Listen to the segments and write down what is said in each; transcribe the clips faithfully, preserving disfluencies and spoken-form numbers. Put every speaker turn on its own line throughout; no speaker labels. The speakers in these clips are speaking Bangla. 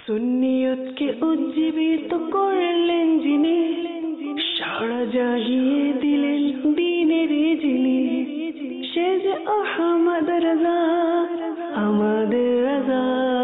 সুন্নিয়তকে উজ্জীবিত করলেন যিনি, সারা জাগিয়ে দিলেন দ্বীনের যিনি, সে যে আহমদ রাজা, আমাদের রাজা।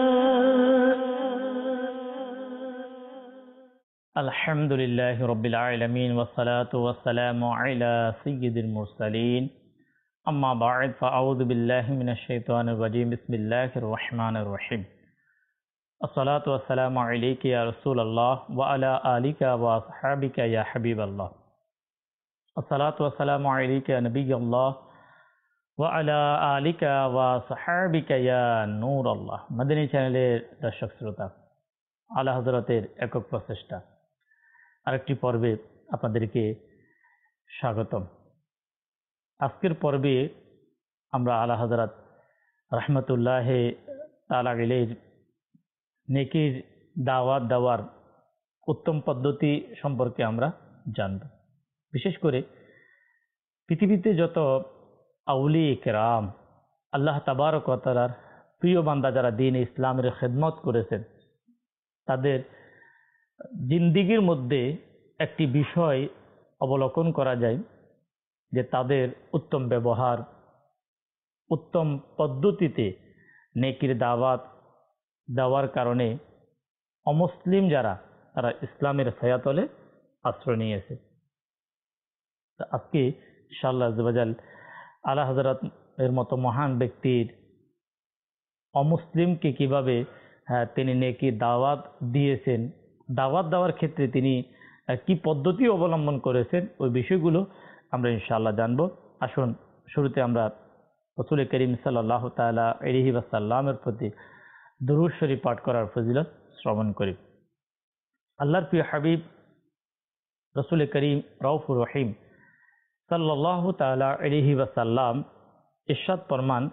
আলহামদুলিল্লাহ রাব্বিল আলামিন ওয়াসসালাতু ওয়াসসালামু আলা সাইয়্যিদিল মুরসালিন, আম্মা বা'দ, ফাআউযু বিল্লাহি মিনাশ শাইতানির রাজীম। বিসমিল্লাহির রহমানির রহিম। আসসালাতু ওয়াসসালামু আলাইকা ইয়া রাসূলুল্লাহ ওয়া আলা আলিকা ওয়া আসহাবিকা ইয়া হাবিবাল্লাহ। আসসালাতু ওয়াসসালামু আলাইকা ইয়া নবিয়াল্লাহ ওয়া আলা আলিকা ওয়া আসহাবিকা ইয়া নূরাল্লাহ। মাদানী চ্যানেলের দর্শক শ্রোতা, আলা হযরতের একক প্রচেষ্টা আরেকটি পর্বে আপনাদেরকে স্বাগতম। আজকের পর্বে আমরা আলা হযরত রাহমাতুল্লাহ তাআলা আলাইহির নেকির দাওয়াত দেওয়ার উত্তম পদ্ধতি সম্পর্কে আমরা জানব। বিশেষ করে পৃথিবীতে যত আউলিয়া কেরাম, আল্লাহ তাবারক ওয়া তাআলার প্রিয় বান্দা যারা দ্বীন ইসলামের খেদমত করেছেন, তাদের জিন্দিগির মধ্যে একটি বিষয় অবলোকন করা যায় যে তাদের উত্তম ব্যবহার, উত্তম পদ্ধতিতে নেকির দাওয়াত দেওয়ার কারণে অমুসলিম যারা, তারা ইসলামের ছায়াতলে আশ্রয় নিয়েছে। আজকে ইনশাআল্লাহ আযওয়াজাল আলা হযরত এর মতো মহান ব্যক্তির অমুসলিমকে কিভাবে হ্যাঁ তিনি নেকির দাওয়াত দিয়েছেন, দাওয়াত দেওয়ার ক্ষেত্রে তিনি কি পদ্ধতি অবলম্বন করেছেন, ওই বিষয়গুলো আমরা ইনশাআল্লাহ জানব। আসুন শুরুতে আমরা রাসূল করিম সাল্লাল্লাহু তাআলা আলাইহি ওয়াসাল্লামের প্রতি দুরূদ শরীফ পাঠ করার ফজিলত শ্রবণ করি। আল্লাহর প্রিয় হাবিব রাসূল করিম রাউফুর রহিম সাল্লাল্লাহু তাআলা আলাইহি ওয়াসাল্লাম ইরশাদ ফরমান,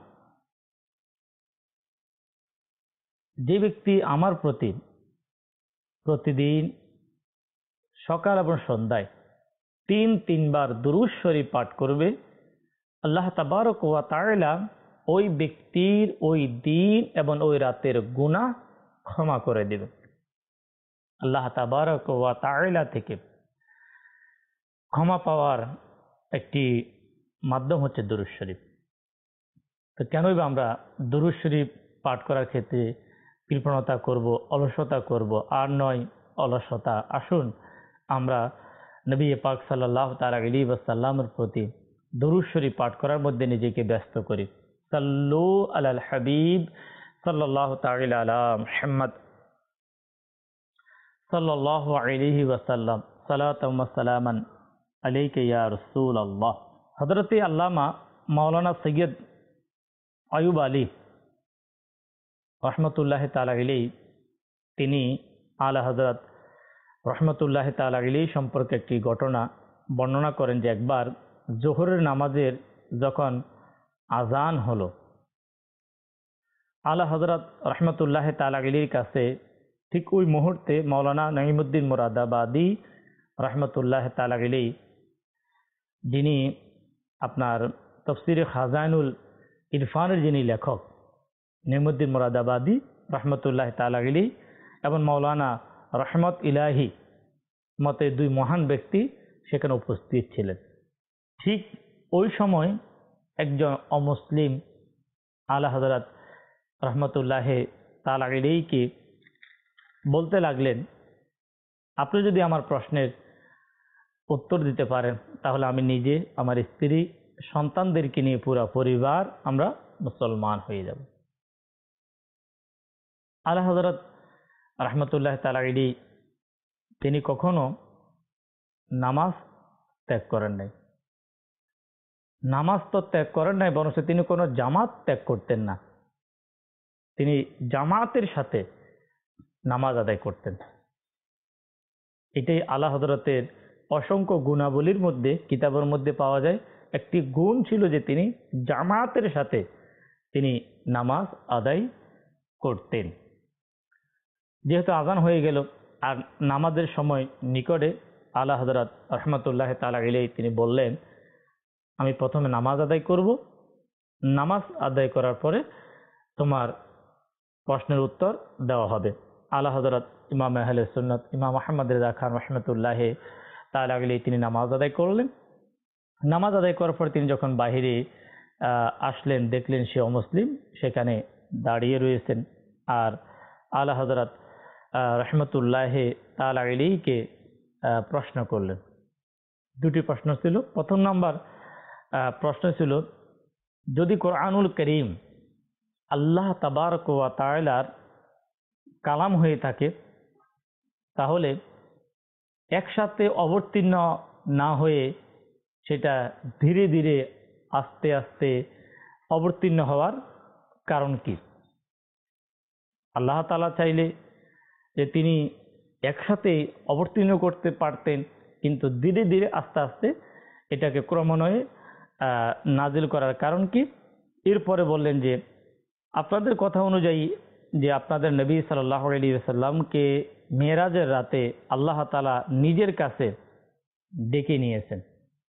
যে ব্যক্তি আমার প্রতি প্রতিদিন সকাল এবং সন্ধ্যায় তিন তিনবার দুরূদ শরীফ পাঠ করবে, আল্লাহ তাবারক ওয়া তাআলা ওই ব্যক্তির ওই দিন এবং ওই রাতের গুনাহ ক্ষমা করে দেবে। আল্লাহ তাবারক ওয়া তাআলা থেকে ক্ষমা পাওয়ার একটি মাধ্যম হচ্ছে দুরূদ শরীফ। তো কেনই বা আমরা দুরূদ শরীফ পাঠ করার ক্ষেত্রে কৃপণতা করব, অলসতা করব? আর নয় অলসতা। আসুন আমরা নবী পাক সাল্লাল্লাহু তাআলা আলাইহি ওয়াসাল্লামের প্রতি দুরূদ শরীফ পাঠ করার মধ্যে নিজেকে ব্যস্ত করি। সাল্লু আলাল হাবিব সাল্লাল্লাহু তাআলা আলা মুহাম্মদ সাল্লাল্লাহু আলাইহি ওয়াসাল্লাম, সালাতাম ওয়া সালামান আলাইকা ইয়া রাসূলুল্লাহ। হযরতে আল্লামা মাওলানা সৈয়দ আইয়ুব আলী রহমতুল্লাহ তাআলা আলাইহি, তিনি আলা হযরত রহমতুল্লাহ তাআলা আলাইহি সম্পর্কে একটি ঘটনা বর্ণনা করেন যে একবার জোহরের নামাজের যখন আজান হলো, আলা হযরত রহমতুল্লাহ তাআলা আলাইহির কাছে ঠিক ওই মুহূর্তে মাওলানা নঈমুদ্দিন মুরাদাবাদী রহমতুল্লাহ তাআলা আলাইহি, যিনি আপনার তাফসীরে খাজাইনুল ইরফানের যিনি লেখক, নঈমুদ্দিন মুরাদাবাদী রহমতুল্লাহ তাআলা আলাইহি এবং মাওলানা রহমত ইলাহি মতে দুই মহান ব্যক্তি সেখানে উপস্থিত ছিলেন। ঠিক ওই সময় একজন অমুসলিম আলা হযরত রহমতুল্লাহ তাআলা আলাইহিকে বলতে লাগলেন, আপনি যদি আমার প্রশ্নের উত্তর দিতে পারেন তাহলে আমি নিজে, আমার স্ত্রী, সন্তানদেরকে নিয়ে পুরো পরিবার আমরা মুসলমান হয়ে যাব। আলা হযরত রহমতুল্লাহ তাআলা আলাইহি তিনি কখনো নামাজ ত্যাগ করেন নাই। নামাজ তো ত্যাগ করেন নাই, বরং তিনি কোনো জামাত ত্যাগ করতেন না। তিনি জামাতের সাথে নামাজ আদায় করতেন। এটাই আলা হযরতের অসংখ্য গুণাবলীর মধ্যে, কিতাবের মধ্যে পাওয়া যায়। একটি গুণ ছিল যে তিনি জামাতের সাথে তিনি নামাজ আদায় করতেন। যেহেতু আজান হয়ে গেল আর নামাজের সময় নিকটে, আলা হযরত রহমতুল্লাহ তাআলা আলাইহি তিনি বললেন, আমি প্রথমে নামাজ আদায় করব, নামাজ আদায় করার পরে তোমার প্রশ্নের উত্তর দেওয়া হবে। আলা হযরত ইমাম আহলে সুন্নাত ইমাম আহমদ রেজা খান রহমতুল্লাহ তাআলা আলাইহি তিনি নামাজ আদায় করলেন। নামাজ আদায় করার পর তিনি যখন বাহিরে আসলেন, দেখলেন সে অমুসলিম সেখানে দাঁড়িয়ে রয়েছেন। আর আলা হযরত রহমতুল্লাহ তাআলা আলাইহিকে প্রশ্ন করলেন। দুটি প্রশ্ন ছিল। প্রথম নাম্বার প্রশ্ন ছিল, যদি কোরআনুল করিম আল্লাহ তাবারক ওয়া তাআলার কালাম হয়ে থাকে তাহলে একসাথে অবতীর্ণ না হয়ে সেটা ধীরে ধীরে আস্তে আস্তে অবতীর্ণ হওয়ার কারণ কি? আল্লাহ তাআলা চাইলে যে তিনি একসাথে অবতীর্ণ করতে পারতেন, কিন্তু ধীরে ধীরে আস্তে আস্তে এটাকে ক্রমান্বয়ে নাজিল করার কারণ কি? এরপরে বললেন যে আপনাদের কথা অনুযায়ী যে আপনাদের নবী সাল্লাল্লাহু আলাইহি ওয়াসাল্লামকে মেরাজের রাতে আল্লাহ তাআলা নিজের কাছে ডেকে নিয়েছেন,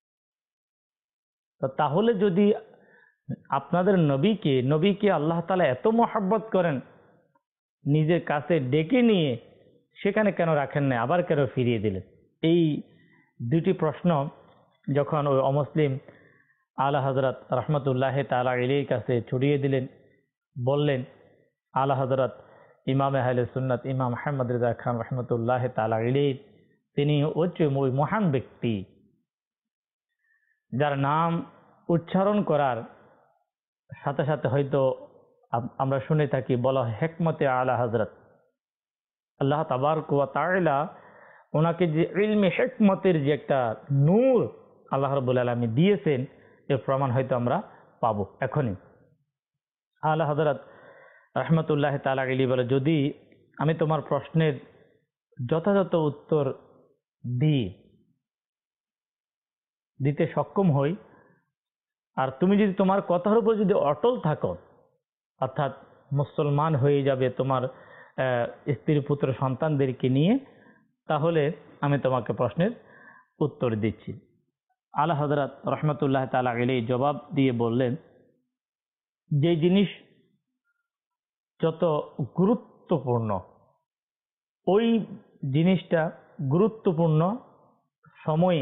তো তাহলে যদি আপনাদের নবীকে নবীকে আল্লাহ তাআলা এত মহব্বত করেন, নিজের কাছে ডেকে নিয়ে সেখানে কেন রাখেন না, আবার কেন ফিরিয়ে দিলেন? এই দুটি প্রশ্ন যখন ওই অমুসলিম আলা হযরত রহমতুল্লাহ তাআলা আলাইহির কাছে ছড়িয়ে দিলেন, বললেন আলা হযরত ইমাম আহলে সুন্নাত ইমাম আহমদ রেজা খান রহমতুল্লাহ তাআলা আলাইহি তিনি হচ্ছে ওই মহান ব্যক্তি যার নাম উচ্চারণ করার সাথে সাথে হয়তো আমরা শুনে থাকি বলা হয় হিকমতে আলা হযরত। আল্লাহ তাবারক ওয়া তাআলা ওনাকে যে ইলমে হিকমতের যে একটা নূর আল্লাহ রাব্বুল আলামিন দিয়েছেন, এর প্রমাণ হয়তো আমরা পাবো এখনই। আলা হযরত রহমতুল্লাহ তাআলা আলাইহি বলে, যদি আমি তোমার প্রশ্নের যথাযথ উত্তর দিই দিতে সক্ষম হই, আর তুমি যদি তোমার কথার উপর যদি অটল থাকো, অর্থাৎ মুসলমান হয়ে যাবে তোমার স্ত্রী পুত্র সন্তানদেরকে নিয়ে, তাহলে আমি তোমাকে প্রশ্নের উত্তর দিচ্ছি। আলা হযরত রহমতুল্লাহ তাআলা আলাইহি জবাব দিয়ে বললেন, যে জিনিস যত গুরুত্বপূর্ণ ওই জিনিসটা গুরুত্বপূর্ণ সময়ে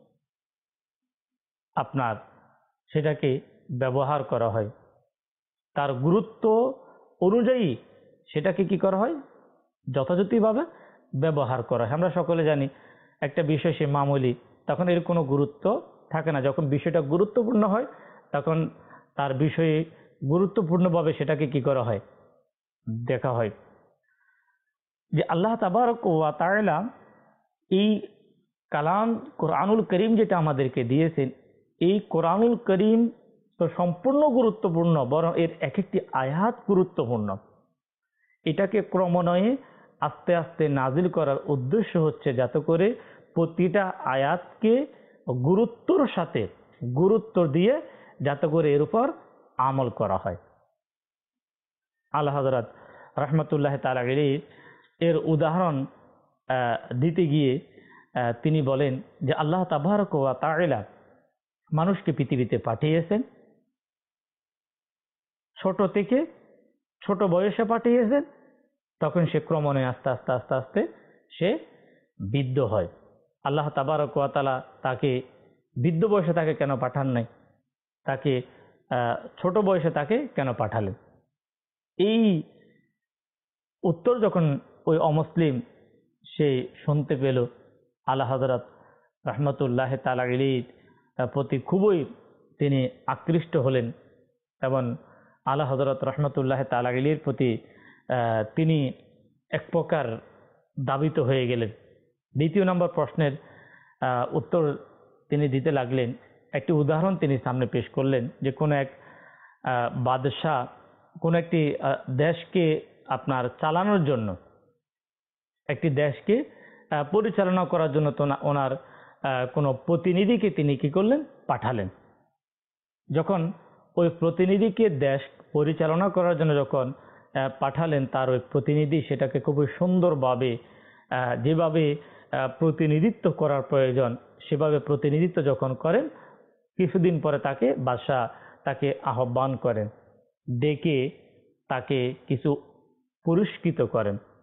আপনার সেটাকে ব্যবহার করা হয়, তার গুরুত্ব অনুযায়ী সেটাকে কি করা হয়, যথাযথভাবে ব্যবহার করা হয়। আমরা সকলে জানি একটা বিষয় সে মামুলি, তখন এর কোনো গুরুত্ব থাকে না। যখন বিষয়টা গুরুত্বপূর্ণ হয় তখন তার বিষয়ে গুরুত্বপূর্ণভাবে সেটাকে কি করা হয়, দেখা হয়। যে আল্লাহ তাবারক ওয়া তাআলা এই কালাম কোরআনুল করিম যেটা আমাদেরকে দিয়েছেন, এই কোরআনুল করিম তো সম্পূর্ণ গুরুত্বপূর্ণ, বরং এর এক একটি আয়াত গুরুত্বপূর্ণ। এটাকে ক্রমান্বয়ে আস্তে আস্তে নাজিল করার উদ্দেশ্য হচ্ছে যাতে করে প্রতিটা আয়াতকে গুরুত্বর সাথে গুরুত্ব দিয়ে যাতে করে এর উপর আমল করা হয়। আলা হযরত রহমতুল্লাহ তাআলা আলাইহি এর উদাহরণ দিতে গিয়ে তিনি বলেন যে আল্লাহ তাবারক ওয়া তাআলা মানুষকে পৃথিবীতে পাঠিয়েছেন, ছোট থেকে ছোট বয়সে পাঠিয়েছেন, তখন সে ক্রমান্বয়ে আস্তে আস্তে আস্তে আস্তে সে বৃদ্ধ হয়। আল্লাহ তাবারক ওয়া তাআলা তাকে বৃদ্ধ বয়সে তাকে কেন পাঠান নাই, তাকে ছোট বয়সে তাকে কেন পাঠালেন? এই উত্তর যখন ওই অমুসলিম সে শুনতে পেল, আলা হযরত রহমতুল্লাহ তাআলা আলাইহির প্রতি খুবই তিনি আকৃষ্ট হলেন এবং আলা হযরত রহমতুল্লাহ তাআলা আলাইহির প্রতি তিনি এক প্রকার দাবিত হয়ে গেলেন। দ্বিতীয় নম্বর প্রশ্নের উত্তর তিনি দিতে লাগলেন। একটি উদাহরণ তিনি সামনে পেশ করলেন যে কোনো এক বাদশাহ কোনো একটি দেশকে আপনার চালানোর জন্য, একটি দেশকে পরিচালনা করার জন্য তো ওনার কোনো প্রতিনিধিকে তিনি কি করলেন, পাঠালেন। যখন ওই প্রতিনিধিকে দেশ পরিচালনা করার জন্য যখন পাঠালেন, তার ওই প্রতিনিধি সেটাকে খুবই সুন্দরভাবে যেভাবে প্রতিনিধিত্ব করার প্রয়োজন সেভাবে প্রতিনিধিত্ব যখন করেন, কিছুদিন পরে তাকে বাদশাহ তাকে আহ্বান করেন, ডেকে তাকে কিছু পুরস্কৃত করেন।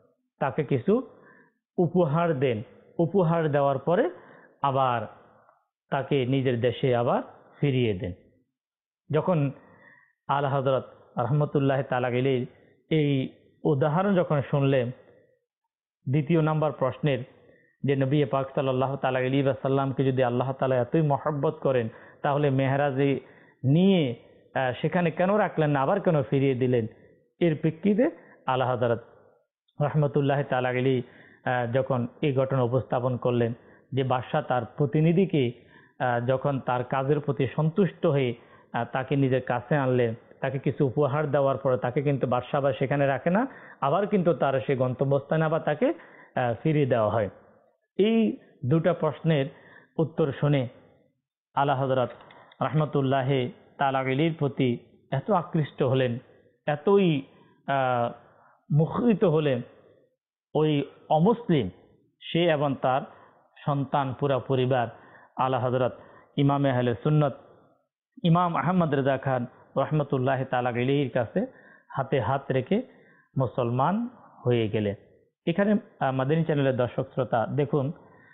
তাকে কিছু উপহার দেন। উপহার দেওয়ার পরে আবার তাকে নিজের দেশে আবার ফিরিয়ে দেন। যখন আলা হযরত রহমতুল্লাহ তাআলা আলাইহির এই উদাহরণ যখন শুনলেন, দ্বিতীয় নাম্বার প্রশ্নের, যে নবী পাক সাল্লাল্লাহু তাআলা আলাইহি ওয়াসাল্লামকে যদি আল্লাহ তাআলা এতই মহব্বত করেন, তাহলে মেহরাজে নিয়ে সেখানে কেন রাখলেন না, আবার কেন ফিরিয়ে দিলেন? এর প্রেক্ষিতে আলা হযরত রহমতুল্লাহ তাআলা আলাইহি যখন এই ঘটনা উপস্থাপন করলেন, যে বাদশাহ তার প্রতিনিধিকে যখন তার কাজের প্রতি সন্তুষ্ট হয়ে তাকে নিজের কাছে আনলেন, তাকে কিছু উপহার দেওয়ার পরে তাকে কিন্তু বাদশাহ আবার সেখানে রাখে না, আবার কিন্তু তার সেই গন্তব্যস্থানে আবার তাকে ফিরিয়ে দেওয়া হয়। এই দুটা প্রশ্নের উত্তর শুনে আলা হযরত রহমতুল্লাহ তাআলা আলাইহির প্রতি এত আকৃষ্ট হলেন, এতই মুখরিত হলেন, ওই অমুসলিম সে এবং তার সন্তান পুরা পরিবার আলা হযরত ইমামে আহলে সুন্নত ইমাম আহমদ রেজা খান রহমতুল্লাহ তাআলা আলাইহির কাছে হাতে হাত রেখে মুসলমান হয়ে গেলেন। এখানে মাদানী চ্যানেলের দর্শক শ্রোতা দেখুন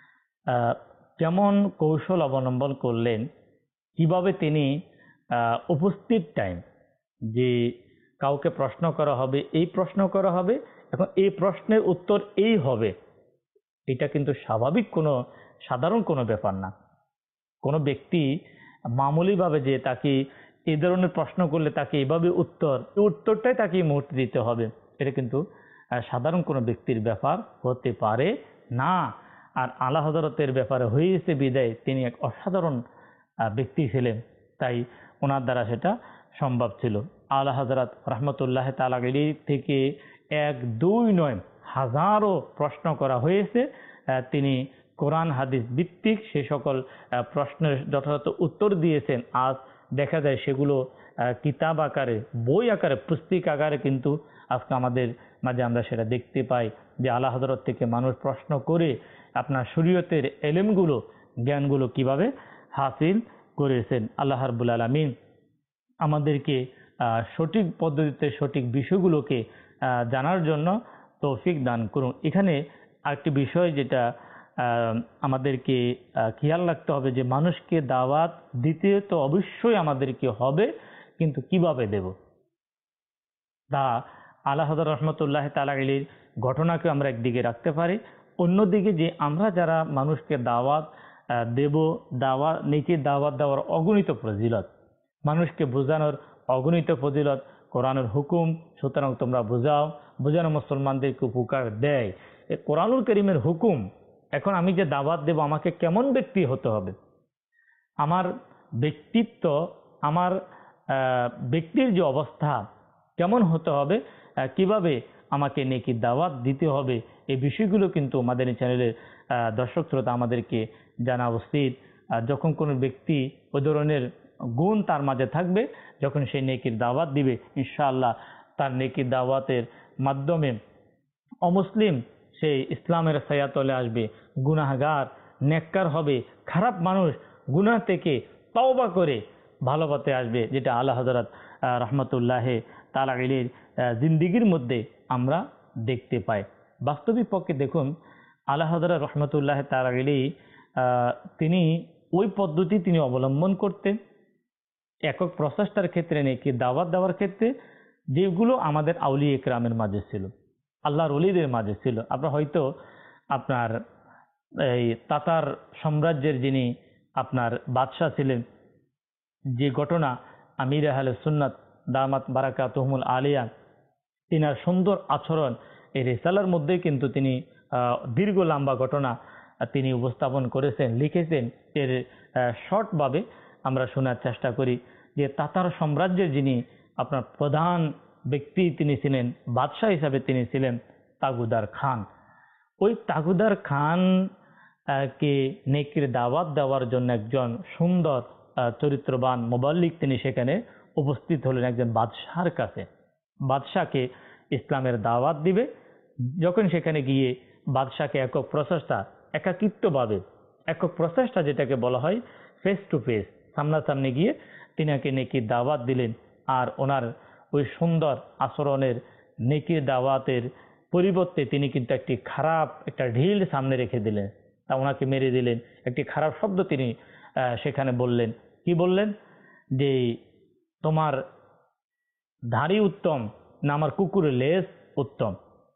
কেমন কৌশল অবলম্বন করলেন, কিভাবে তিনি উপস্থিত টাইম, যে কাউকে প্রশ্ন করা হবে, এই প্রশ্ন করা হবে, এখন এই প্রশ্নের উত্তর এই হবে, এটা কিন্তু স্বাভাবিক কোনো সাধারণ কোনো ব্যাপার না। কোনো ব্যক্তি মামুলিভাবে যে তাকে এই ধরনের প্রশ্ন করলে তাকে এভাবে উত্তর উত্তরটাই তাকে এই মুহূর্তে দিতে হবে, এটা কিন্তু সাধারণ কোনো ব্যক্তির ব্যাপার হতে পারে না। আর আলা হযরতের ব্যাপারে হয়েছে বিদায় তিনি এক অসাধারণ ব্যক্তি ছিলেন, তাই ওনার দ্বারা সেটা সম্ভব ছিল। আলা হযরত রহমতুল্লাহ তাআলা আলাইহি থেকে এক দুই নয় হাজারো প্রশ্ন করা হয়েছে। তিনি কোরআন হাদিস ভিত্তিক সে সকল প্রশ্নের যথাযথ উত্তর দিয়েছেন। আজ দেখা যায় সেগুলো কিতাব আকারে, বই আকারে, পুস্তিক আকারে কিন্তু আজকে আমাদের মাঝে আমরা সেটা দেখতে পাই, যে আলা হযরত থেকে মানুষ প্রশ্ন করে আপনার শরীয়তের এলেমগুলো, জ্ঞানগুলো কিভাবে হাসিল করেছেন। আল্লাহ রাব্বুল আলামিন আমাদেরকে সঠিক পদ্ধতিতে সঠিক বিষয়গুলোকে জানার জন্য তৌফিক দান করুন। এখানে আরেকটি বিষয় যেটা আমাদেরকে খেয়াল রাখতে হবে, যে মানুষকে দাওয়াত দিতে তো অবশ্যই আমাদেরকে হবে, কিন্তু কিভাবে দেব তা আলা হযরত রহমতুল্লাহ তাআলা আলাইহির ঘটনাকে আমরা একদিকে রাখতে পারি, অন্যদিকে যে আমরা যারা মানুষকে দাওয়াত দেব, দাওয়াত নীতির দাওয়াত দেওয়ার অগণিত ফজিলত, মানুষকে বোঝানোর অগণিত ফজিলত, কোরআনের হুকুম, সুতরাং তোমরা বোঝাও, বোঝানো মুসলমানদেরকে উপকার দেয়, এ কোরআনুল কারীমের হুকুম। এখন আমি যে দাওয়াত দেব, আমাকে কেমন ব্যক্তি হতে হবে, আমার ব্যক্তিত্ব, আমার ব্যক্তির যে অবস্থা কেমন হতে হবে, কিভাবে আমাকে নেকির দাওয়াত দিতে হবে, এই বিষয়গুলো কিন্তু মাদানী চ্যানেলের দর্শক শ্রোতা আমাদেরকে জানা উচিত। যখন কোনো ব্যক্তি ওই ধরনের গুণ তার মাঝে থাকবে, যখন সে নেকির দাওয়াত দিবে, ইনশাআল্লাহ তার নেকির দাওয়াতের মাধ্যমে অমুসলিম সে ইসলামের ছায়াতলে আসবে, গুনাহগার নেককার হবে, খারাপ মানুষ গুনাহ থেকে তওবা করে ভালো পথে আসবে, যেটা আলা হযরত রহমতুল্লাহ তাআলা আলাইহির জিন্দেগির মধ্যে আমরা দেখতে পাই। বাস্তবিক পক্ষে দেখুন আলা হযরত রহমতুল্লাহ তাআলা আলাইহি তিনি ওই পদ্ধতি তিনি অবলম্বন করতেন একক প্রচেষ্টার ক্ষেত্রে, নেকি দাওয়াত দেওয়ার ক্ষেত্রে, যেগুলো আমাদের আউলিয়া ইকরামের মাঝে ছিল, আল্লাহর ওলিদের মাঝে ছিল। আপনার হয়তো আপনার এই তাতার সাম্রাজ্যের যিনি আপনার বাদশাহ ছিলেন, যে ঘটনা আমির আহলে সুন্নাত দামাত বারাকাতুহুমুল আলিয়া, তিনার সুন্দর আচরণ এই রিসালার মধ্যে কিন্তু তিনি দীর্ঘ লম্বা ঘটনা তিনি উপস্থাপন করেছেন, লিখেছেন। এর শর্টভাবে আমরা শোনার চেষ্টা করি, যে তাতার সাম্রাজ্যের যিনি আপনার প্রধান ব্যক্তি তিনি ছিলেন, বাদশাহ হিসাবে তিনি ছিলেন তাগুদার খান। ওই তাগুদার খান কে নেকির দাওয়াত দেওয়ার জন্য একজন সুন্দর চরিত্রবান মুবাল্লিগ তিনি সেখানে উপস্থিত হলেন একজন বাদশাহর কাছে। বাদশাহকে ইসলামের দাওয়াত দিবে, যখন সেখানে গিয়ে বাদশাহকে একক প্রচেষ্টা, একাকিত্বভাবে একক প্রচেষ্টা যেটাকে বলা হয়, ফেস টু ফেস, সামনাসামনি গিয়ে তিনাকে নেকির দাওয়াত দিলেন। আর ওনার ওই সুন্দর আচরণের, নেকির দাওয়াতের পরিবর্তে তিনি কিন্তু একটি খারাপ একটা ঢিল সামনে রেখে দিলেন, তা ওনাকে মেরে দিলেন। একটি খারাপ শব্দ তিনি সেখানে বললেন। কি বললেন? যে তোমার দাড়ি উত্তম না আমার কুকুরের লেজ উত্তম।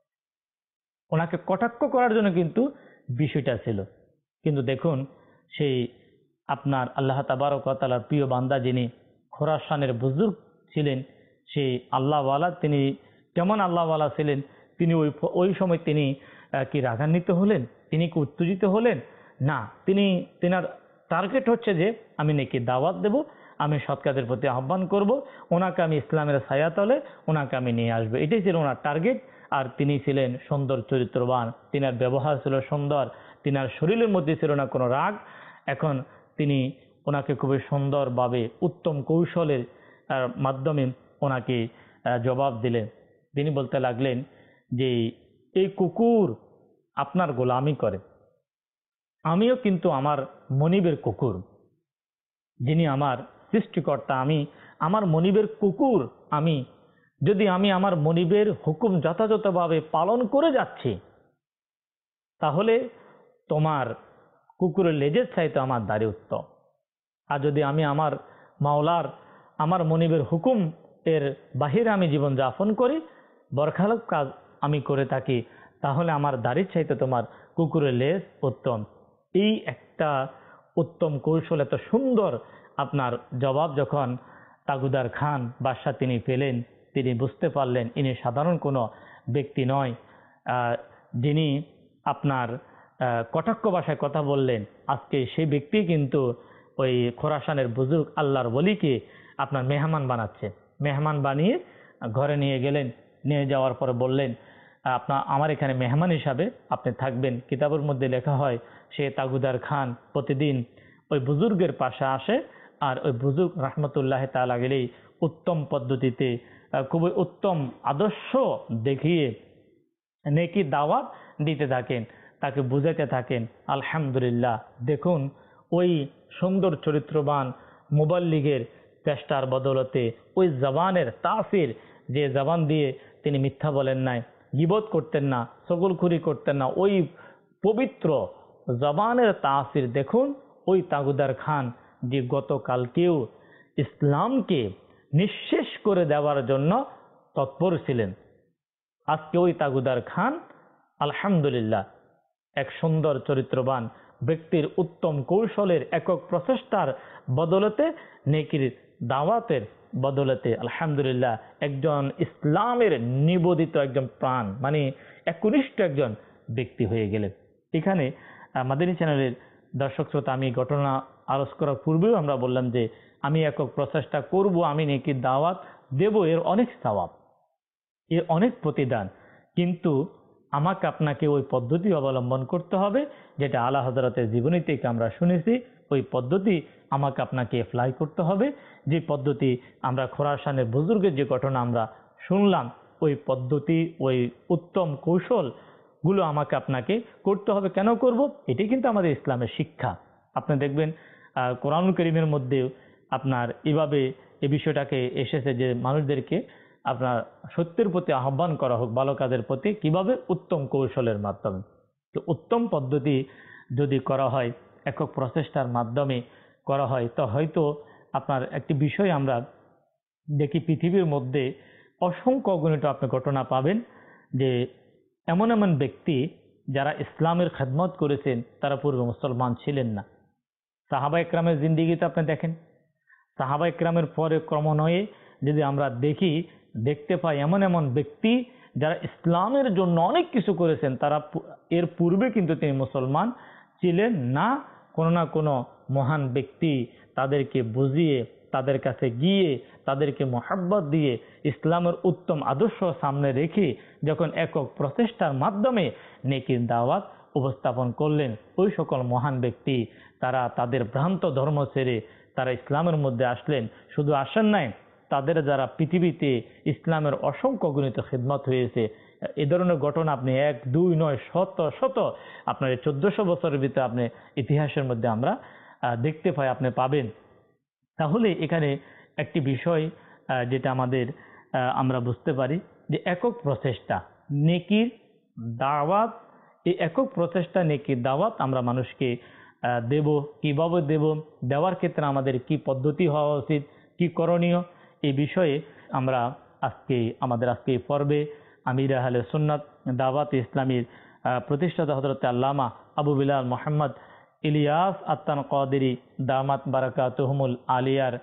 ওনাকে কটাক্ষ করার জন্য কিন্তু বিষয়টা ছিল। কিন্তু দেখুন সেই আপনার আল্লাহ তাবারক ওয়া তাআলার প্রিয় বান্দা যিনি খোরাসানের বুজুর্গ ছিলেন, সেই আল্লাহওয়ালা, তিনি কেমন আল্লাহওয়ালা ছিলেন, তিনি ওই ওই সময় তিনি কি রাগান্বিত হলেন? তিনি কি উত্তেজিত হলেন? না, তিনি তেনার টার্গেট হচ্ছে যে আমি নেকি দাওয়াত দেব, আমি সৎ কাজের প্রতি আহ্বান করব, ওনাকে আমি ইসলামের ছায়াতলে ওনাকে আমি নিয়ে আসবো, এটাই ছিল ওনার টার্গেট। আর তিনি ছিলেন সুন্দর চরিত্রবান, তিনার ব্যবহার ছিল সুন্দর, তিনার শরীরের মধ্যে ছিল না কোনো রাগ। এখন তিনি ওনাকে খুবই সুন্দরভাবে উত্তম কৌশলের মাধ্যমে ওনাকে জবাব দিলেন। তিনি বলতে লাগলেন যে এই কুকুর আপনার গোলামি করে, আমিও কিন্তু আমার মনিবের কুকুর, যিনি আমার সৃষ্টিকর্তা, আমি আমার মনিবের কুকুর। আমি যদি আমি আমার মনিবের হুকুম যথাযথভাবে পালন করে যাচ্ছি, তাহলে তোমার কুকুরের লেজের চাইতে আমার দাড়ি উত্তম। আর যদি আমি আমার মাওলার আমার মনিবের হুকুম এর বাহিরে আমি জীবন যাপন করি, বরখালাপ কাজ আমি করে থাকি, তাহলে আমার দাড়ির চাইতে তোমার কুকুরের লেজ উত্তম। এই একটা উত্তম কৌশল, এত সুন্দর আপনার জবাব যখন তাগুদার খান বাদশাহ তিনি পেলেন, তিনি বুঝতে পারলেন ইনি সাধারণ কোনো ব্যক্তি নয়, যিনি আপনার কটাক্ষ ভাষায় কথা বললেন। আজকে সেই ব্যক্তি কিন্তু ওই খোরাসানের বুজুর্গ আল্লাহর ওলিকে আপনার মেহমান বানাচ্ছে। মেহমান বানিয়ে ঘরে নিয়ে গেলেন, নিয়ে যাওয়ার পরে বললেন আপনার আমার এখানে মেহমান হিসাবে আপনি থাকবেন। কিতাবের মধ্যে লেখা হয় সে তাগুদার খান প্রতিদিন ওই বুজুর্গের পাশে আসে, আর ওই বুজুর্গ রহমতুল্লাহ তাআলা গেলেই উত্তম পদ্ধতিতে খুবই উত্তম আদর্শ দেখিয়ে নেকি দাওয়াত দিতে থাকেন, তাকে বুঝাতে থাকেন। আলহামদুলিল্লাহ, দেখুন ওই সুন্দর চরিত্রবান মুবাল্লিগের চেষ্টার বদলতে, ওই জবানের তাসির, যে জবান দিয়ে তিনি মিথ্যা বলেন নাই, গীবত করতেন না, চগলখুরি করতেন না, ওই পবিত্র জবানের তাসির দেখুন ওই তাগুদার খান যে গতকালকেও ইসলামকে নিঃশেষ করে দেওয়ার জন্য তৎপর ছিলেন, আজকে ওই তাগুদার খান আলহামদুলিল্লাহ এক সুন্দর চরিত্রবান ব্যক্তির উত্তম কৌশলের একক প্রচেষ্টার বদলতে, নেকির দাওয়াতের বদলতে আলহামদুলিল্লাহ একজন ইসলামের নিবেদিত একজন প্রাণ, মানে একনিষ্ঠ একজন ব্যক্তি হয়ে গেলেন। এখানে মাদানী চ্যানেলের দর্শক শ্রোতা, আমি ঘটনা আলোচ করার পূর্বেও আমরা বললাম যে আমি একক প্রচেষ্টা করব, আমি নেকির দাওয়াত দেব, এর অনেক সওয়াব, এর অনেক প্রতিদান, কিন্তু আমাকে আপনাকে ওই পদ্ধতি অবলম্বন করতে হবে যেটা আলা হযরতের জীবনী থেকে আমরা শুনেছি। ওই পদ্ধতি আমাকে আপনাকে অ্যাপ্লাই করতে হবে, যে পদ্ধতি আমরা খোরাসানের বুজুর্গের যে ঘটনা আমরা শুনলাম, ওই পদ্ধতি, ওই উত্তম কৌশলগুলো আমাকে আপনাকে করতে হবে। কেন করব? এটি কিন্তু আমাদের ইসলামের শিক্ষা। আপনি দেখবেন কোরআন কারীমের মধ্যেও আপনার এভাবে এই বিষয়টাকে এসেছে যে মানুষদেরকে আপনার সত্যের প্রতি আহ্বান করা হোক, ভালো কাজের প্রতি, কিভাবে? উত্তম কৌশলের মাধ্যমে। তো উত্তম পদ্ধতি যদি করা হয়, একক প্রচেষ্টার মাধ্যমে করা হয়, তো হয়তো আপনার একটি বিষয় আমরা দেখি পৃথিবীর মধ্যে অসংখ্য অগণিত আপনি ঘটনা পাবেন যে এমন এমন ব্যক্তি যারা ইসলামের খেদমত করেছেন, তারা পূর্বে মুসলমান ছিলেন না। সাহাবা ইকরামের জিন্দিগিতে আপনি দেখেন, সাহাবা ইকরামের পরে ক্রমান্বয়ে যদি আমরা দেখি, দেখতে পাই এমন এমন ব্যক্তি যারা ইসলামের জন্য অনেক কিছু করেছেন, তারা এর পূর্বে কিন্তু তিনি মুসলমান ছিলেন না। কোনো না কোনো মহান ব্যক্তি তাদেরকে বুঝিয়ে, তাদের কাছে গিয়ে, তাদেরকে মহব্বত দিয়ে, ইসলামের উত্তম আদর্শ সামনে রেখে যখন একক প্রচেষ্টার মাধ্যমে নেকির দাওয়াত উপস্থাপন করলেন, ওই সকল মহান ব্যক্তি তারা তাদের ভ্রান্ত ধর্ম ছেড়ে তারা ইসলামের মধ্যে আসলেন। শুধু আসেন নাই, তাদের যারা পৃথিবীতে ইসলামের অসংখ্য গণিত খিদমত হয়েছে, এ ধরনের ঘটনা আপনি এক দুই নয় শত শত আপনার চোদ্দশো বছরের ভিতরে আপনি ইতিহাসের মধ্যে আমরা দেখতে পাই, আপনি পাবেন। তাহলে এখানে একটি বিষয় যেটা আমাদের আমরা বুঝতে পারি যে একক প্রচেষ্টা, নেকির দাওয়াত, এই একক প্রচেষ্টা নেকির দাওয়াত আমরা মানুষকে দেব, কিভাবে দেব, দেওয়ার ক্ষেত্রে আমাদের কি পদ্ধতি হওয়া উচিত, কি করণীয়, এই বিষয়ে আমরা আজকে আমাদের আজকে এই পর্বে আমির আহলে সুন্নাত দাওয়াত ইসলামীর প্রতিষ্ঠাতা হযরত আল্লামা আবু বিলাল মোহাম্মদ ইলিয়াস আত-তানকাদেরী দামাত বারাকাতুহুমুল আলিয়ার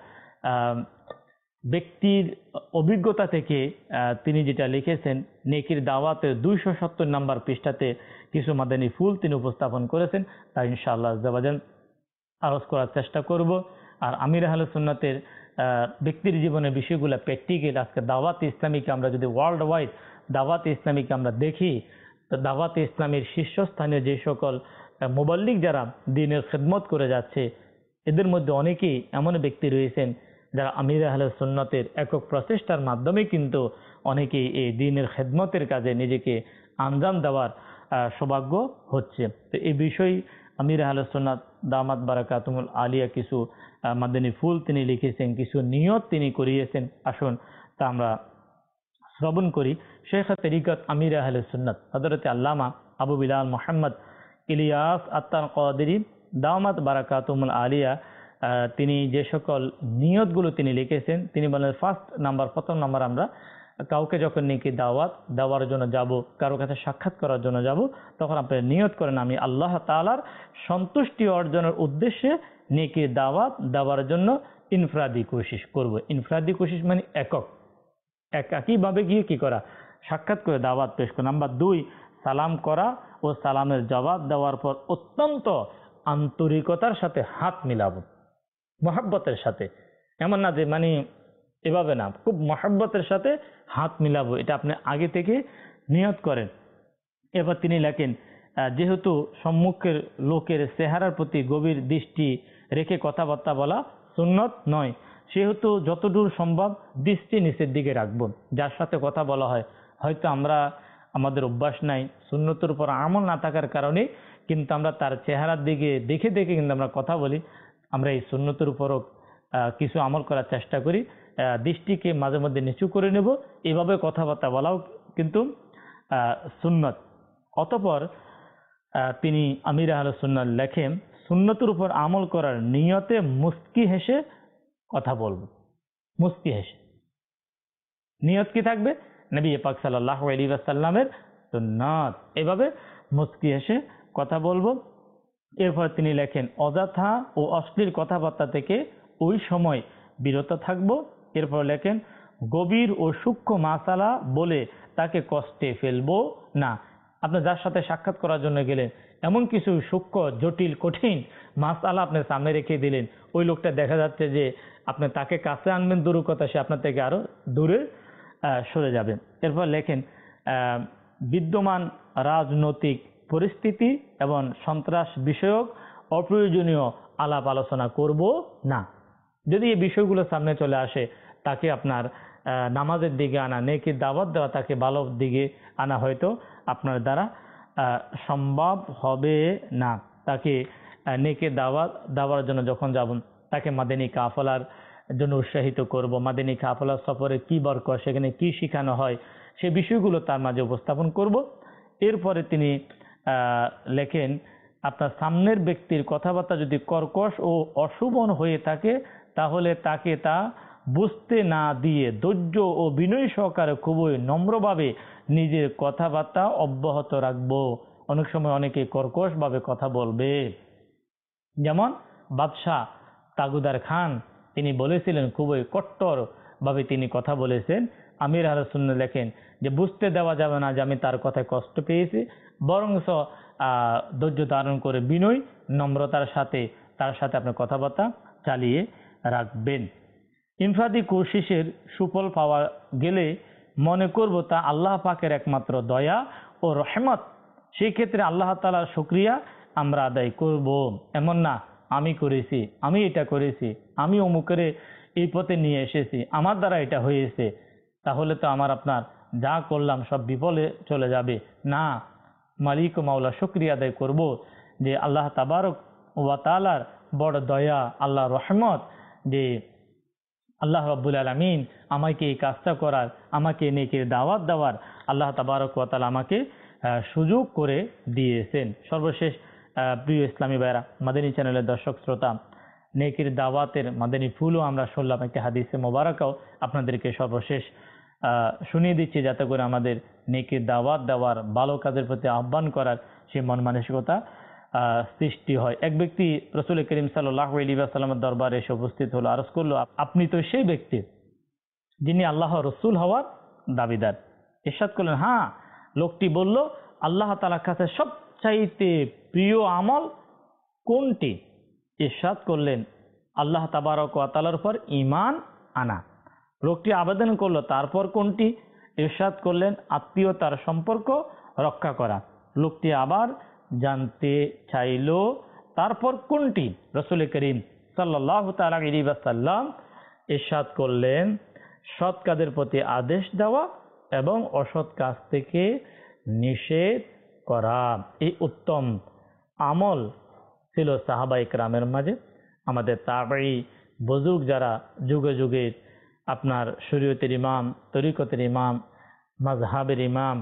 ব্যক্তির অভিজ্ঞতা থেকে তিনি যেটা লিখেছেন, নেকির দাওয়াতের দুইশো সত্তর নম্বর পৃষ্ঠাতে কিছু মাদানী ফুল তিনি উপস্থাপন করেছেন, তা ইনশাআল্লাহ আযাওয়াজাল আরজ করার চেষ্টা করব। আর আমির আহলে সুন্নাতের ব্যক্তির জীবনের বিষয়গুলো প্র্যাকটিক্যাল, আজকে দাওয়াত ইসলামীকে আমরা যদি ওয়ার্ল্ড ওয়াইড দাওয়াত ইসলামীকে আমরা দেখি, তো দাওয়াত ইসলামীর শীর্ষস্থানীয় যে সকল মুবাল্লিগ যারা দ্বীনের খেদমত করে যাচ্ছে, এদের মধ্যে অনেকেই এমন ব্যক্তি রয়েছেন যারা আমির আহলে সুন্নাতের একক প্রচেষ্টার মাধ্যমে কিন্তু অনেকেই এই দ্বীনের খেদমতের কাজে নিজেকে আঞ্জাম দেওয়ার সৌভাগ্য হচ্ছে। তো এই বিষয়ে আমির আহলে সুন্নাত দামাত বারাকাতুহুল আলিয়া কিছু মাদানী ফুল তিনি লিখেছেন, কিছু নিয়ত তিনি করিয়েছেন। আসুন তা আমরা শ্রবণ করি। শেখ তরিকত আমির আহলে সুন্নাত হযরত আল্লামা আবু বিলাল মোহাম্মদ ইলিয়াস আত-তানকাদেরী দামাত বারাকাতুহুল আলিয়া তিনি যে সকল নিয়তগুলো তিনি লিখেছেন, তিনি বলেন ফার্স্ট নাম্বার, প্রথম নাম্বার, আমরা কাউকে যখন নাকি দাওয়াত দেওয়ার জন্য যাব, কারো কাছে সাক্ষাৎ করার জন্য যাব, তখন আপনি নিয়ত করেন আমি আল্লাহ তাআলার সন্তুষ্টি অর্জনের উদ্দেশ্যে নেকি দাওয়াত দেওয়ার জন্য ইনফরাদি কোশিশ করব। ইনফরাদি কোশিশ মানে একক, একইভাবে গিয়ে কি করা, সাক্ষাৎ করে দাওয়াত পেশ করা। নাম্বার দুই, সালাম করা ও সালামের জবাব দেওয়ার পর অত্যন্ত আন্তরিকতার সাথে হাত মিলাবো, মহব্বতের সাথে, এমন না যে মানে এভাবে না, খুব মহব্বতের সাথে হাত মিলাবো, এটা আপনি আগে থেকে নিয়ত করেন। এবার তিনি লেখেন, যেহেতু সম্মুখের লোকের চেহারার প্রতি গভীর দৃষ্টি রেখে কথাবার্তা বলা সুন্নত নয়, সেহেতু যতদূর সম্ভব দৃষ্টি নিচের দিকে রাখবো। যার সাথে কথা বলা হয়, হয়তো আমরা আমাদের অভ্যাস নাই, সুন্নতের উপর আমল না থাকার কারণে কিন্তু আমরা তার চেহারার দিকে দেখে দেখে কিন্তু আমরা কথা বলি। আমরা এই সুন্নতের উপরও কিছু আমল করার চেষ্টা করি, দৃষ্টিকে মাঝে মধ্যে নিচু করে নেব, এভাবে কথাবার্তা বলাও কিন্তু সুন্নত। অতঃপর তিনি আমির আহলে সুন্নাত লেখেন, সুন্নতের উপর আমল করার নিয়তে মুস্কি হেসে কথা বলবো। মুস্কি হেসে নিয়ত কি থাকবে, নবী পাক সাল্লাল্লাহু আলাইহি ওয়াসাল্লামের সুন্নাত, এভাবে মুস্কি হেসে কথা বলবো। এরপর তিনি লেখেন, অযথা ও অশ্লীল কথাবার্তা থেকে ওই সময় বিরত থাকবো। এরপর লেখেন, গভীর ও সূক্ষ্ম মাসালা বলে তাকে কষ্টে ফেলবো না। আপনি যার সাথে সাক্ষাৎ করার জন্য গেলেন, এমন কিছু সূক্ষ্ম জটিল কঠিন মাসালা আপনি সামনে রেখে দিলেন, ওই লোকটা দেখা যাচ্ছে যে আপনি তাকে কাছে আনবেন দূরের কথা, সে আপনার থেকে আরো দূরে সরে যাবে। এরপর লেখেন, বিদ্যমান রাজনৈতিক পরিস্থিতি এবং সন্ত্রাস বিষয়ক অপ্রয়োজনীয় আলাপ আলোচনা করব না। যদি এই বিষয়গুলো সামনে চলে আসে, তাকে আপনার নামাজের দিকে আনা, নেকির দাওয়াত দেওয়া, তাকে ভালোর দিকে আনা হয়তো আপনার দ্বারা সম্ভব হবে না। তাকে নেকির দাওয়াত দেওয়ার জন্য যখন যাবেন, তাকে মাদানী কাফলার জন্য উৎসাহিত করব, মাদানী কাফলার সফরে কি বরকত, সেখানে কি শেখানো হয়, সে বিষয়গুলো তার মাঝে উপস্থাপন করব। এরপরে তিনি লেখেন, আপনার সামনের ব্যক্তির কথাবার্তা যদি কর্কশ ও অশুভন হয়ে থাকে, তাহলে তাকে তা বুঝতে না দিয়ে ধৈর্য ও বিনয় সহকারে খুবই নম্রভাবে নিজের কথাবার্তা অব্যাহত রাখবো। অনেক সময় অনেকে কর্কশভাবে কথা বলবে, যেমন বাদশাহ তাগুদার খান, তিনি বলেছিলেন, খুবই কট্টর ভাবে তিনি কথা বলেছেন। আমির আহলে সুন্নাত লেখেন যে বুঝতে দেওয়া যাবে না যে আমি তার কথায় কষ্ট পেয়েছি, বরংস ধৈর্য ধারণ করে বিনয় নম্রতার সাথে তার সাথে আপনি কথাবার্তা চালিয়ে রাখবেন। ইনফরাদি কোশিশের সুফল পাওয়া গেলে মনে করব তা আল্লাহ পাকের একমাত্র দয়া ও রহমত। সেই ক্ষেত্রে আল্লাহ তাআলার শুকরিয়া আমরা আদায় করব। এমন না আমি করেছি, আমি এটা করেছি, আমি অমুকের এই পথে নিয়ে এসেছি, আমার দ্বারা এটা হয়েছে, তাহলে তো আমার আপনার যা করলাম সব বিফলে চলে যাবে। না, মালিক ও মাওলা শুকরিয়া আদায় করব যে আল্লাহ তাবারক ওয়া তাআলার বড় দয়া, আল্লাহ রহমত, যে আল্লাহ রাব্বুল আলামিন আমাকে এই কাজটা করার, আমাকে নেকির দাওয়াত দেওয়ার, আল্লাহ তাবারক ওয়া তাআলা আমাকে সুযোগ করে দিয়েছেন। সর্বশেষ প্রিয় ইসলামী ভাইরা, মাদানী চ্যানেলের দর্শক শ্রোতা, নেকির দাওয়াতের মাদানী ফুলও আমরা শুনলাম, একটি হাদিসে মোবারকাও আপনাদেরকে সর্বশেষ শুনিয়ে দিচ্ছি, যাতে করে আমাদের নেকির দাওয়াত দেওয়ার, ভালো কাজের প্রতি আহ্বান করার সেই মন মানসিকতা সৃষ্টি হয়। এক ব্যক্তি রাসূল করিম সাল্লাল্লাহু আলাইহি ওয়াসাল্লামের দরবারে এসে উপস্থিত হলো, আরজ করলো, আপনি তো সেই ব্যক্তি যিনি আল্লাহ রসুল হওয়ার দাবিদার। ইরশাদ করলেন, হ্যাঁ। লোকটি বলল, আল্লাহ তাআলার কাছে সবচাইতে প্রিয় আমল কোনটি? ইরশাদ করলেন, আল্লাহ তাবারক ওয়া তাআলার উপর ঈমান আনা। লোকটি আবেদন করলো, তারপর কোনটি? ইরশাদ করলেন, আত্মীয়তার সম্পর্ক রক্ষা করা। লোকটি আবার জানতে চাইল, তারপর কোনটি? রাসূল করিম সাল্লাল্লাহু তাআলা আলাইহি ওয়াসাল্লাম ইরশাদ করলেন, সৎ কাজের প্রতি আদেশ দেওয়া এবং অসৎ কাজ থেকে নিষেধ করা। এই উত্তম আমল ছিল সাহাবায়ে কেরামের মাঝে। আমাদের তাবেঈ বুজুর্গ যারা যুগে যুগে আপনার শরীয়তের ইমাম, তরিকতের ইমাম, মাযহাবের ইমাম,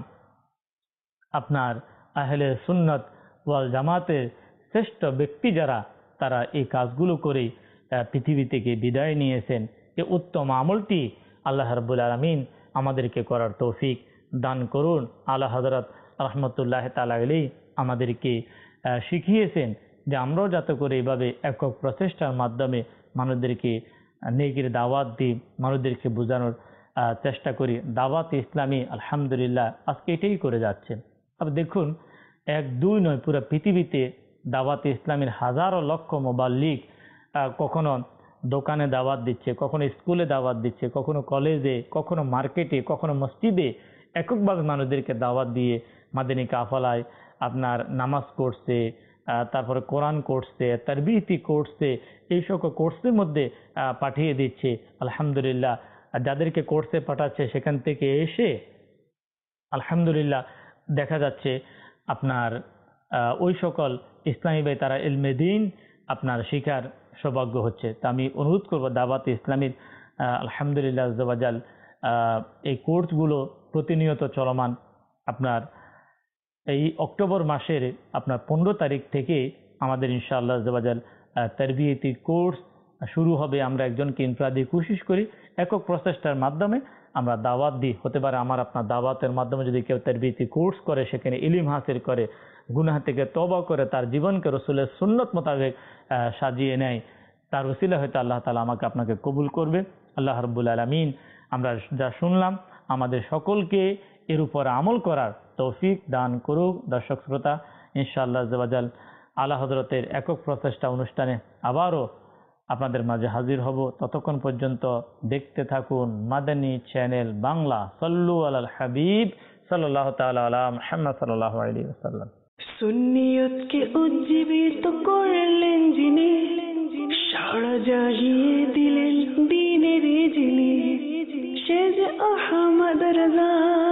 আপনার আহলে সুন্নাত ওয়াল জামাতের শ্রেষ্ঠ ব্যক্তি যারা, তারা এই কাজগুলো করে পৃথিবী থেকে বিদায় নিয়েছেন। এই উত্তম আমলটি আল্লাহ রাব্বুল আলামিন আমাদেরকে করার তৌফিক দান করুন। আলা হযরত রাহমাতুল্লাহ তাআলা আলাইহি আমাদেরকে শিখিয়েছেন যে আমরাও যাতে করে এইভাবে একক প্রচেষ্টার মাধ্যমে মানুষদেরকে নেকির দাওয়াত দিই, মানুষদেরকে বোঝানোর চেষ্টা করি। দাওয়াত ইসলামী আলহামদুলিল্লাহ আজকে এটাই করে যাচ্ছে। তবে দেখুন, এক দুই নয়, পুরো পৃথিবীতে দাওয়াত ইসলামীর হাজারো লক্ষ মুবাল্লিগ কখনো দোকানে দাওয়াত দিচ্ছে, কখনো স্কুলে দাওয়াত দিচ্ছে, কখনো কলেজে, কখনো মার্কেটে, কখনো মসজিদে এককভাবে মানুষদেরকে দাওয়াত দিয়ে মাদানী কাফেলায় আপনার নামাজ করছে, তারপরে কোরআন করছে, তারবিয়তি করছে, এই সকল কোর্সের মধ্যে পাঠিয়ে দিচ্ছে। আলহামদুলিল্লাহ, যাদেরকে কোর্সে পাঠাচ্ছে সেখান থেকে এসে আলহামদুলিল্লাহ দেখা যাচ্ছে আপনার ওই সকল ইসলামী ভাই তারা ইলমে দ্বীন আপনার শিখার সৌভাগ্য হচ্ছে। তা আমি অনুরোধ করব, দাওয়াত ইসলামীর আলহামদুলিল্লাহ আজ্জা ওয়া জাল এই কোর্সগুলো প্রতিনিয়ত চলমান। আপনার এই অক্টোবর মাসের আপনার পনেরো তারিখ থেকে আমাদের ইনশাআল্লাহ আজ্জা ওয়া জাল তারবিয়তি কোর্স শুরু হবে। আমরা একজনকে ইনফরাদি কোশিশ করি, একক প্রচেষ্টার মাধ্যমে আমরা দাওয়াত দিই। হতে পারে আমার আপনার দাওয়াতের মাধ্যমে যদি কেউ তারবিয়তি কোর্স করে, সেখানে ইলম হাসিল করে, গুনাহ থেকে তওবা করে, তার জীবনকে রাসূলের সুন্নত মোতাবেক সাজিয়ে নেয়, তার ওসিলা হয়তো আল্লাহ তাআলা আমাকে আপনাকে কবুল করবে। আল্লাহ রাব্বুল আলামিন আমরা যা শুনলাম আমাদের সকলকে এর উপর আমল করার তৌফিক দান করুক। দর্শক শ্রোতা, ইনশাআল্লাহ আজ্জা ওয়া জাল আলা হযরতের একক প্রচেষ্টা অনুষ্ঠানে আবারও আপনাদের মাঝে হাজির হব। ততক্ষণ পর্যন্ত দেখতে থাকুন মাদানী চ্যানেল বাংলা। সাল্লু আলাল হাবিব সাল্লাল্লাহু তাআলা আলা মুহাম্মদ সাল্লাল্লাহু আলাইহি ওয়াসাল্লাম।
সুন্নিয়তকে উজ্জীবিত করলেন যিনি, সারা জাগিয়ে দিলেন দ্বীনের যিনি, সে যে আহমদ রাজা।